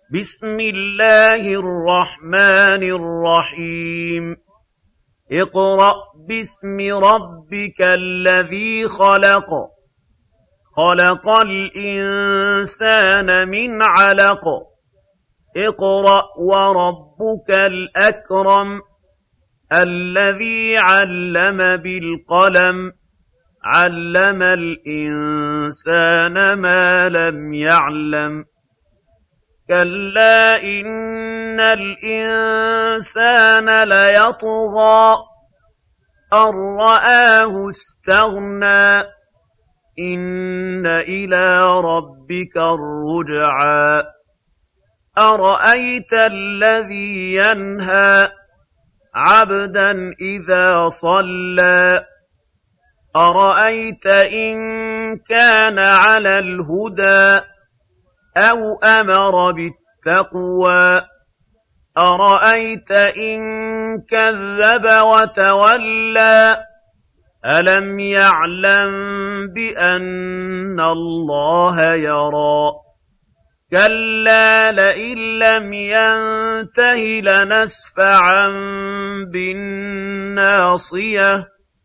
بسم الله الرحمن الرحيم اقرأ باسم ربك الذي خلق خلق الإنسان من علق اقرأ وربك الأكرم الذي علم بالقلم علم الإنسان ما لم يعلم كلا إن الإنسان ليطغى أن رآه استغنى إن إلى ربك الرجعى أرأيت الذي ينهى عبدا إذا صلى أرأيت إن كان على الهدى أو أمر بالتقوى أرأيت إن كذب وتولى ألم يعلم بأن الله يرى كلا لئن لم ينته لنسفعا بالناصية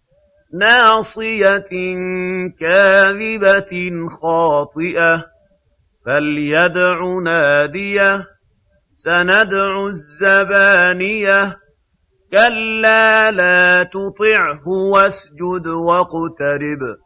ناصية كاذبة خاطئة فليدع ناديه سندع الزبانية كلا لا تطعه واسجد واقترب